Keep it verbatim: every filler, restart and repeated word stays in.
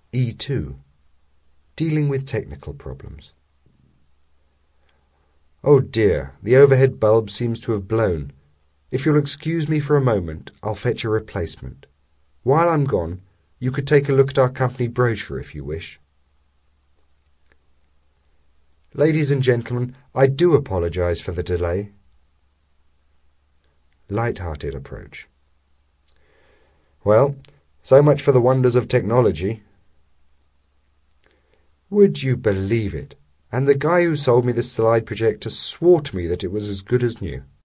E two. Dealing with technical problems. Oh dear, the overhead bulb seems to have blown. If you'll excuse me for a moment, I'll fetch a replacement. While I'm gone, you could take a look at our company brochure if you wish. Ladies and gentlemen, I do apologize for the delay. Light-hearted approach. Well, so much for the wonders of technology. Would you believe it? And the guy who sold me this slide projector swore to me that it was as good as new.